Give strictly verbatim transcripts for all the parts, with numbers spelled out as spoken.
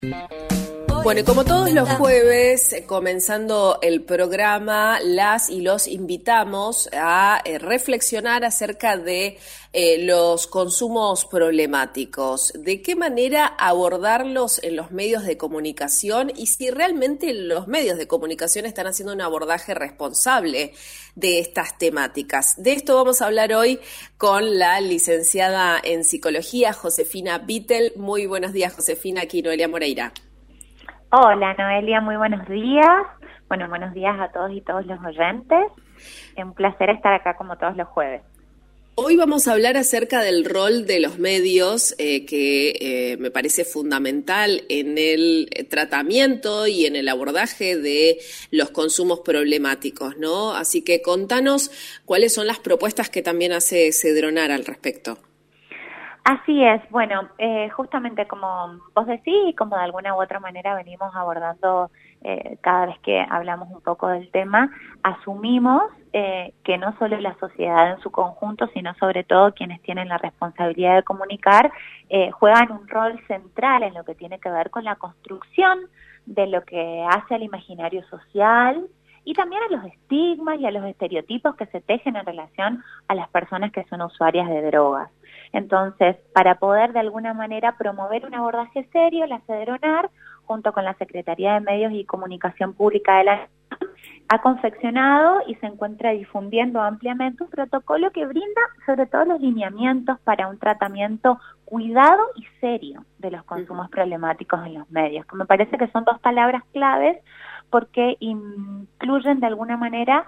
Bueno, y como todos los jueves, comenzando el programa, las y los invitamos a eh, reflexionar acerca de eh, los consumos problemáticos, de qué manera abordarlos en los medios de comunicación y si realmente los medios de comunicación están haciendo un abordaje responsable de estas temáticas. De esto vamos a hablar hoy con la licenciada en Psicología, Josefina Bittel. Muy buenos días, Josefina, aquí Noelia Moreira. Hola Noelia, muy buenos días. Bueno, buenos días a todos y todos los oyentes. Es un placer estar acá como todos los jueves. Hoy vamos a hablar acerca del rol de los medios, eh, que eh, me parece fundamental en el tratamiento y en el abordaje de los consumos problemáticos, ¿no? Así que contanos cuáles son las propuestas que también hace Cedronar al respecto. Así es, bueno, eh, justamente como vos decís y como de alguna u otra manera venimos abordando eh, cada vez que hablamos un poco del tema, asumimos eh, que no solo la sociedad en su conjunto, sino sobre todo quienes tienen la responsabilidad de comunicar, eh, juegan un rol central en lo que tiene que ver con la construcción de lo que hace al imaginario social y también a los estigmas y a los estereotipos que se tejen en relación a las personas que son usuarias de drogas. Entonces, para poder de alguna manera promover un abordaje serio, la Cedronar, junto con la Secretaría de Medios y Comunicación Pública de la Nación, ha confeccionado y se encuentra difundiendo ampliamente un protocolo que brinda sobre todo los lineamientos para un tratamiento cuidado y serio de los consumos problemáticos en los medios, que me parece que son dos palabras claves porque incluyen de alguna manera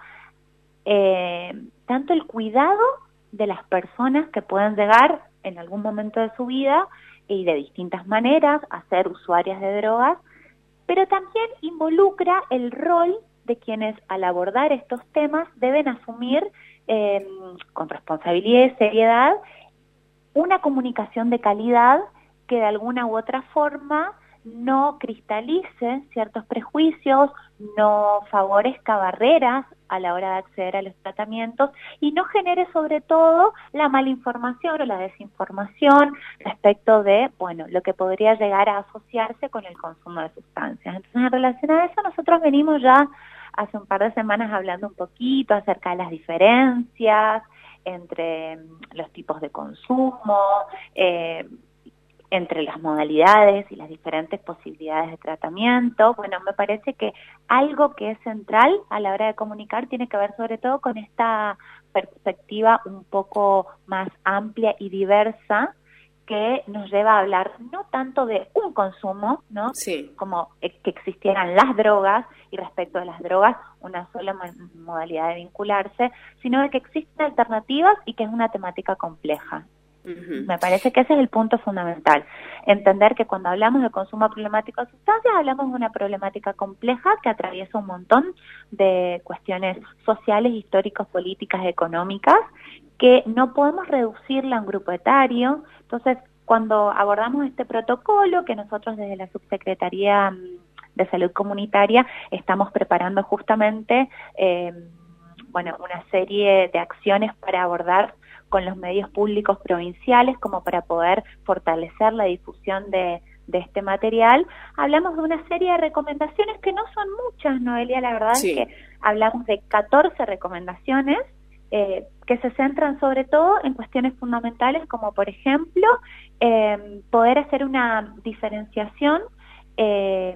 eh, tanto el cuidado de las personas que pueden llegar en algún momento de su vida y de distintas maneras a ser usuarias de drogas, pero también involucra el rol de quienes al abordar estos temas deben asumir eh, con responsabilidad y seriedad una comunicación de calidad que de alguna u otra forma no cristalice ciertos prejuicios, no favorezca barreras a la hora de acceder a los tratamientos y no genere sobre todo la malinformación o la desinformación respecto de, bueno, lo que podría llegar a asociarse con el consumo de sustancias. Entonces, en relación a eso, nosotros venimos ya hace un par de semanas hablando un poquito acerca de las diferencias entre los tipos de consumo, eh, entre las modalidades y las diferentes posibilidades de tratamiento. Bueno, me parece que algo que es central a la hora de comunicar tiene que ver sobre todo con esta perspectiva un poco más amplia y diversa que nos lleva a hablar no tanto de un consumo, ¿no? Sí. Como que existieran las drogas y respecto de las drogas una sola modalidad de vincularse, sino de que existen alternativas y que es una temática compleja. Uh-huh. Me parece que ese es el punto fundamental. Entender que cuando hablamos de consumo problemático de sustancias, hablamos de una problemática compleja que atraviesa un montón de cuestiones sociales, históricas, políticas, económicas, que no podemos reducirla a un grupo etario. Entonces, cuando abordamos este protocolo, que nosotros desde la Subsecretaría de Salud Comunitaria estamos preparando justamente eh, bueno, una serie de acciones para abordar con los medios públicos provinciales como para poder fortalecer la difusión de, de este material. Hablamos de una serie de recomendaciones que no son muchas, Noelia, la verdad sí. Es que hablamos de catorce recomendaciones eh, que se centran sobre todo en cuestiones fundamentales como, por ejemplo, eh, poder hacer una diferenciación eh,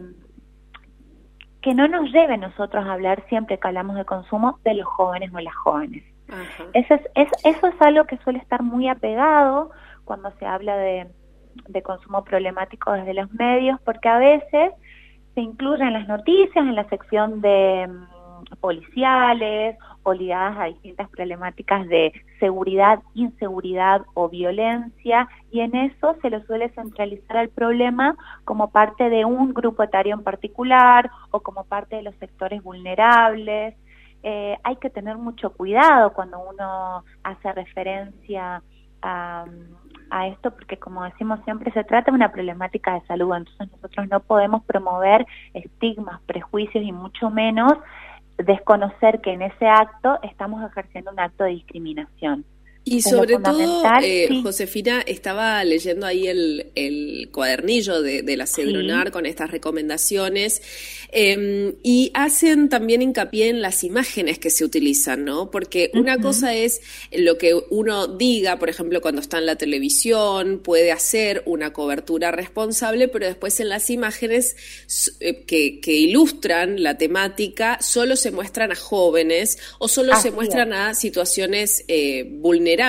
que no nos lleve a nosotros a hablar siempre que hablamos de consumo de los jóvenes o las jóvenes. Uh-huh. Eso, es, es, eso es algo que suele estar muy apegado cuando se habla de, de consumo problemático desde los medios, porque a veces se incluyen las noticias en la sección de um, policiales o ligadas a distintas problemáticas de seguridad, inseguridad o violencia, y en eso se lo suele centralizar al problema como parte de un grupo etario en particular o como parte de los sectores vulnerables. Eh, hay que tener mucho cuidado cuando uno hace referencia a, a esto, porque como decimos siempre, se trata de una problemática de salud, entonces nosotros no podemos promover estigmas, prejuicios y mucho menos desconocer que en ese acto estamos ejerciendo un acto de discriminación. Y sobre todo, eh, sí. Josefina, estaba leyendo ahí el, el cuadernillo de, de la Cedronar sí. con estas recomendaciones eh, y hacen también hincapié en las imágenes que se utilizan, ¿no? Porque una uh-huh. cosa es lo que uno diga, por ejemplo, cuando está en la televisión, puede hacer una cobertura responsable, pero después en las imágenes eh, que, que ilustran la temática solo se muestran a jóvenes o solo Así se muestran es. a situaciones eh, vulnerables.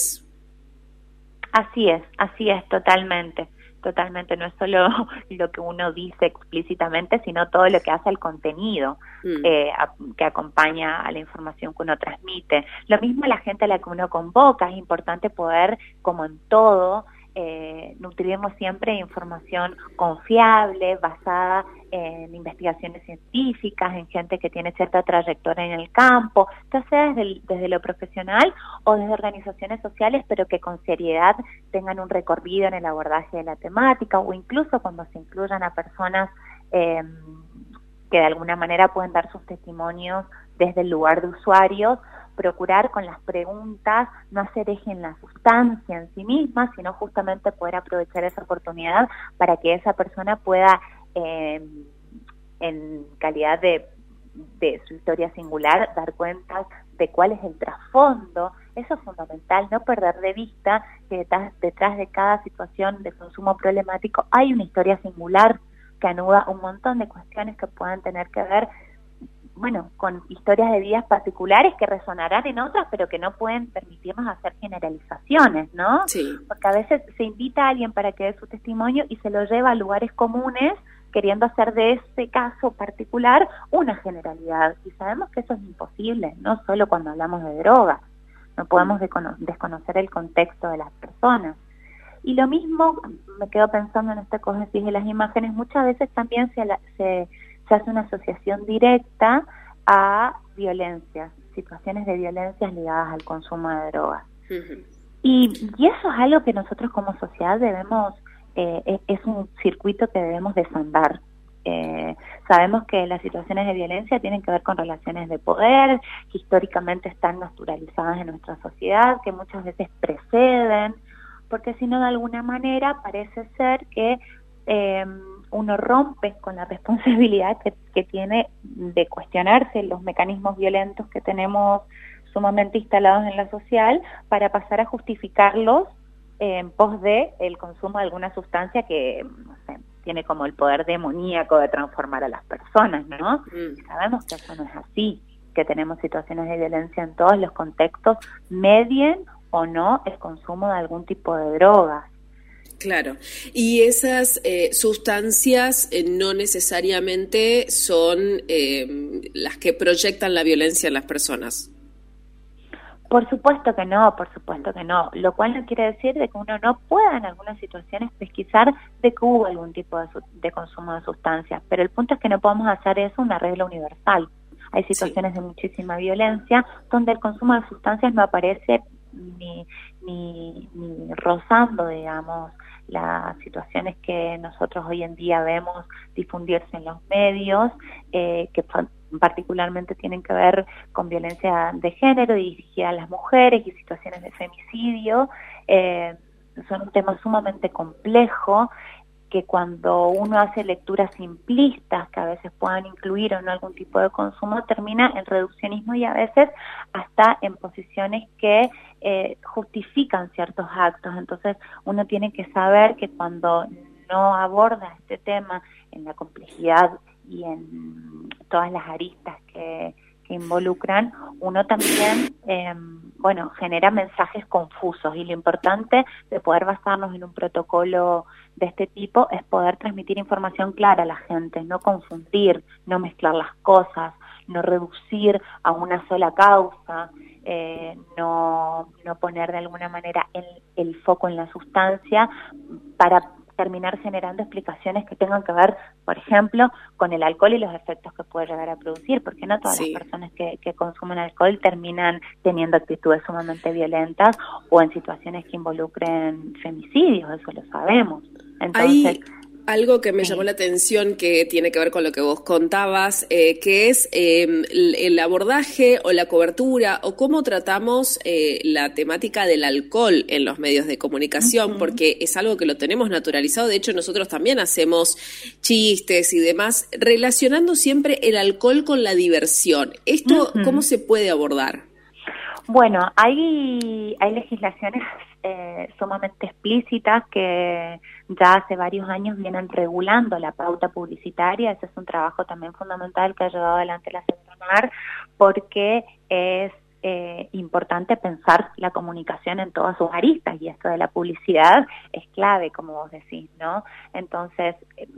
Así es, así es, totalmente, totalmente, no es solo lo que uno dice explícitamente, sino todo lo que hace el contenido mm. eh, a, que acompaña a la información que uno transmite. Lo mismo la gente a la que uno convoca, es importante poder, como en todo, eh, nutrirnos siempre de información confiable, basada en investigaciones científicas, en gente que tiene cierta trayectoria en el campo, ya sea desde, el, desde lo profesional o desde organizaciones sociales, pero que con seriedad tengan un recorrido en el abordaje de la temática, o incluso cuando se incluyan a personas eh, que de alguna manera pueden dar sus testimonios desde el lugar de usuarios, procurar con las preguntas no hacer eje en la sustancia en sí misma, sino justamente poder aprovechar esa oportunidad para que esa persona pueda, eh, en calidad de, de su historia singular, dar cuenta de cuál es el trasfondo. Eso es fundamental, no perder de vista que detrás, detrás de cada situación de consumo problemático hay una historia singular que anuda un montón de cuestiones que puedan tener que ver bueno, con historias de vidas particulares que resonarán en otras, pero que no pueden permitirnos hacer generalizaciones, ¿no? Sí. Porque a veces se invita a alguien para que dé su testimonio y se lo lleva a lugares comunes, queriendo hacer de ese caso particular una generalidad. Y sabemos que eso es imposible, no solo cuando hablamos de drogas. No podemos desconocer el contexto de las personas. Y lo mismo, me quedo pensando en esta cosa de las imágenes, muchas veces también se... se se hace una asociación directa a violencias, situaciones de violencias ligadas al consumo de drogas. Uh-huh. Y, y eso es algo que nosotros como sociedad debemos, eh, es, es un circuito que debemos desandar. Eh, sabemos que las situaciones de violencia tienen que ver con relaciones de poder, que históricamente están naturalizadas en nuestra sociedad, que muchas veces preceden, porque si no de alguna manera parece ser que eh, uno rompe con la responsabilidad que, que tiene de cuestionarse los mecanismos violentos que tenemos sumamente instalados en la social para pasar a justificarlos eh, en pos de el consumo de alguna sustancia que, no sé, tiene como el poder demoníaco de transformar a las personas, ¿no? Mm. Sabemos que eso no es así, que tenemos situaciones de violencia en todos los contextos, medien o no el consumo de algún tipo de drogas. Claro, y esas eh, sustancias eh, no necesariamente son eh, las que proyectan la violencia en las personas. Por supuesto que no, por supuesto que no, lo cual no quiere decir de que uno no pueda en algunas situaciones pesquisar de que hubo algún tipo de, de consumo de sustancias, pero el punto es que no podemos hacer eso una regla universal. Hay situaciones sí. de muchísima violencia donde el consumo de sustancias no aparece ni, ni, ni rozando, digamos, las situaciones que nosotros hoy en día vemos difundirse en los medios, eh, que particularmente tienen que ver con violencia de género dirigida a las mujeres y situaciones de femicidio. Eh, son un tema sumamente complejo que cuando uno hace lecturas simplistas que a veces puedan incluir o no algún tipo de consumo, termina en reduccionismo y a veces hasta en posiciones que eh, justifican ciertos actos. Entonces uno tiene que saber que cuando no aborda este tema en la complejidad y en todas las aristas que, que involucran, uno también, eh, bueno, genera mensajes confusos, y lo importante de poder basarnos en un protocolo de este tipo es poder transmitir información clara a la gente, no confundir, no mezclar las cosas, no reducir a una sola causa, eh, no, no poner de alguna manera el, el foco en la sustancia para terminar generando explicaciones que tengan que ver, por ejemplo, con el alcohol y los efectos que puede llegar a producir, porque no todas sí. las personas que, que consumen alcohol terminan teniendo actitudes sumamente violentas o en situaciones que involucren femicidios, eso lo sabemos. Entonces, Ahí, Algo que me Sí. llamó la atención que tiene que ver con lo que vos contabas, eh, que es eh, el, el abordaje o la cobertura o cómo tratamos eh, la temática del alcohol en los medios de comunicación, Uh-huh. porque es algo que lo tenemos naturalizado. De hecho, nosotros también hacemos chistes y demás, relacionando siempre el alcohol con la diversión. ¿Esto Uh-huh. cómo se puede abordar? Bueno, hay, hay legislaciones eh, sumamente explícitas que ya hace varios años vienen regulando la pauta publicitaria. Ese es un trabajo también fundamental que ha llevado adelante la CENTRAMAR, porque es eh, importante pensar la comunicación en todas sus aristas, y esto de la publicidad es clave, como vos decís, ¿no? Entonces,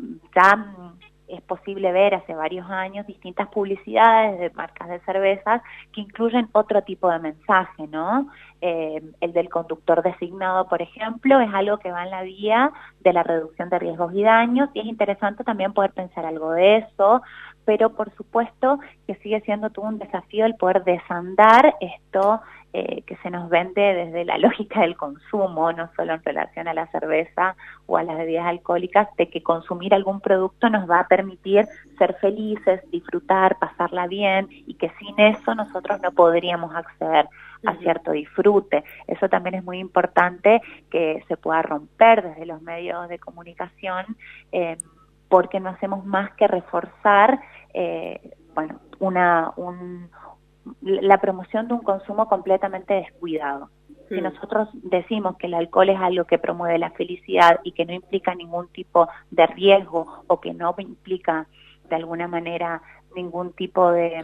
ya es posible ver hace varios años distintas publicidades de marcas de cervezas que incluyen otro tipo de mensaje, ¿no? Eh, el del conductor designado, por ejemplo, es algo que va en la vía de la reducción de riesgos y daños, y es interesante también poder pensar algo de eso, pero por supuesto que sigue siendo todo un desafío el poder desandar esto eh, que se nos vende desde la lógica del consumo, no solo en relación a la cerveza o a las bebidas alcohólicas, de que consumir algún producto nos va a permitir ser felices, disfrutar, pasarla bien, y que sin eso nosotros no podríamos acceder a cierto disfrute. Eso también es muy importante que se pueda romper desde los medios de comunicación, eh, porque no hacemos más que reforzar eh, bueno, una un, la promoción de un consumo completamente descuidado. Si Mm. nosotros decimos que el alcohol es algo que promueve la felicidad y que no implica ningún tipo de riesgo, o que no implica de alguna manera ningún tipo de,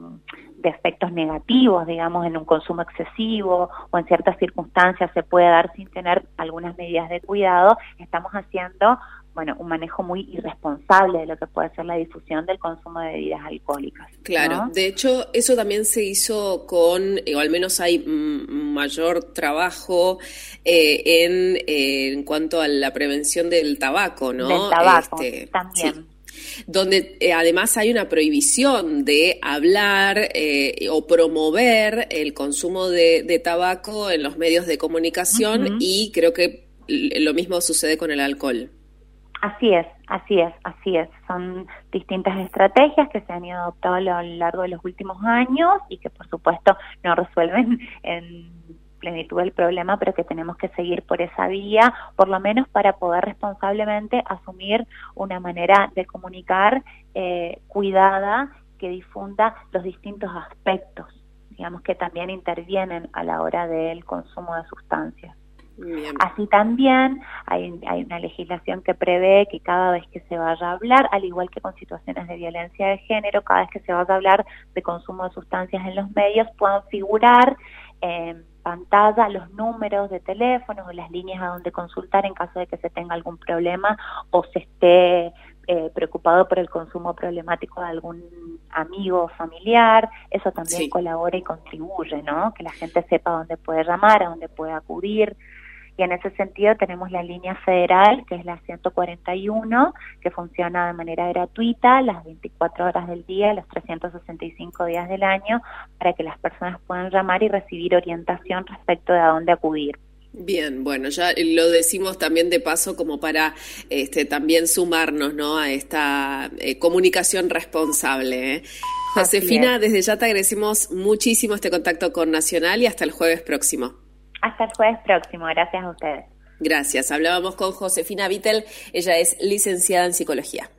de efectos negativos, digamos, en un consumo excesivo, o en ciertas circunstancias se puede dar sin tener algunas medidas de cuidado, estamos haciendo, bueno, un manejo muy irresponsable de lo que puede ser la difusión del consumo de bebidas alcohólicas. Claro, ¿no? de hecho eso también se hizo con, o al menos hay mm, mayor trabajo eh, en, eh, en cuanto a la prevención del tabaco, ¿no? Del tabaco, Este, también. Sí. Donde eh, además hay una prohibición de hablar eh, o promover el consumo de, de tabaco en los medios de comunicación, Uh-huh. y creo que lo mismo sucede con el alcohol. Así es, así es, así es. Son distintas estrategias que se han ido adoptando a lo largo de los últimos años y que por supuesto no resuelven en plenitud el problema, pero que tenemos que seguir por esa vía, por lo menos para poder responsablemente asumir una manera de comunicar eh, cuidada, que difunda los distintos aspectos, digamos, que también intervienen a la hora del consumo de sustancias. Bien. Así también hay, hay una legislación que prevé que cada vez que se vaya a hablar, al igual que con situaciones de violencia de género, cada vez que se vaya a hablar de consumo de sustancias en los medios, puedan figurar en pantalla los números de teléfonos o las líneas a donde consultar en caso de que se tenga algún problema o se esté eh, preocupado por el consumo problemático de algún amigo o familiar. Eso también Sí. colabora y contribuye, ¿no? Que la gente sepa dónde puede llamar, a dónde puede acudir. Y en ese sentido tenemos la línea federal, que es la ciento cuarenta y uno, que funciona de manera gratuita las veinticuatro horas del día, los trescientos sesenta y cinco días del año, para que las personas puedan llamar y recibir orientación respecto de a dónde acudir. Bien, bueno, ya lo decimos también de paso como para este, también sumarnos, ¿no?, a esta eh, comunicación responsable, ¿eh? Josefina, desde ya te agradecemos muchísimo este contacto con Nacional y hasta el jueves próximo. Hasta el jueves próximo, gracias a ustedes. Gracias. Hablábamos con Josefina Vittel, ella es licenciada en psicología.